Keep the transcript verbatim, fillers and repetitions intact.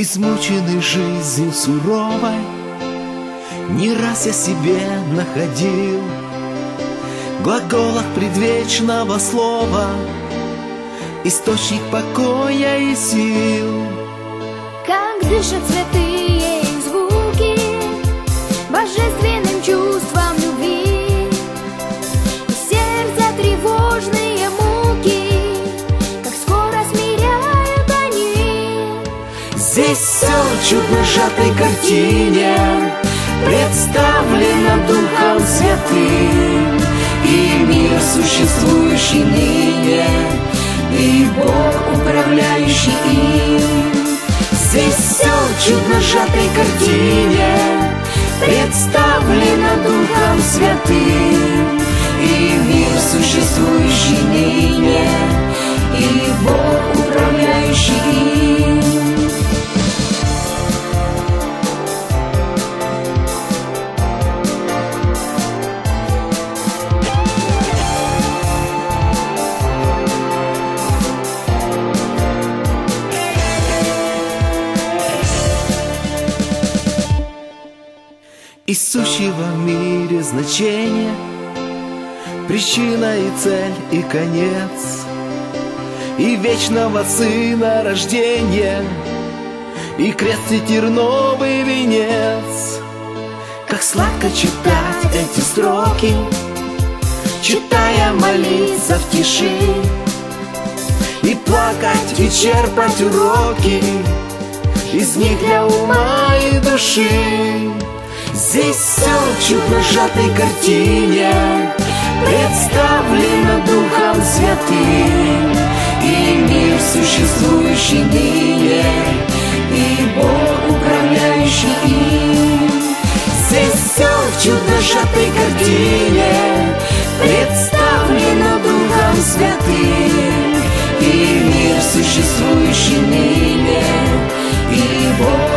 Измученный жизнью суровой, не раз я себе находил в глаголах предвечного слова источник покоя и сил. Как дышат святые звуки божественным чувством любви, и сердца тревожные муки, как скоро смиряют они. Здесь все в чудно сжатой картине представлено Духом Святым, и мир, существующий ныне, и Бог, управляющий им. Здесь все в чудно сжатой картине представлено Духом Святым, и мир, существующий ныне, и Бог, управляющий им. И сущего в мире значение, причина и цель и конец, и вечного Сына рождения, и крест и терновый венец. Как сладко читать эти строки, читая, молиться в тиши, и плакать, и черпать уроки из них для ума и души. Здесь все в чудно сжатой картине представлено Духом Святым, и мир, существующий ныне, и Бог, управляющий им. Здесь все в чудно сжатой картине представлено Духом Святым, и мир, существующий ныне, и Бог,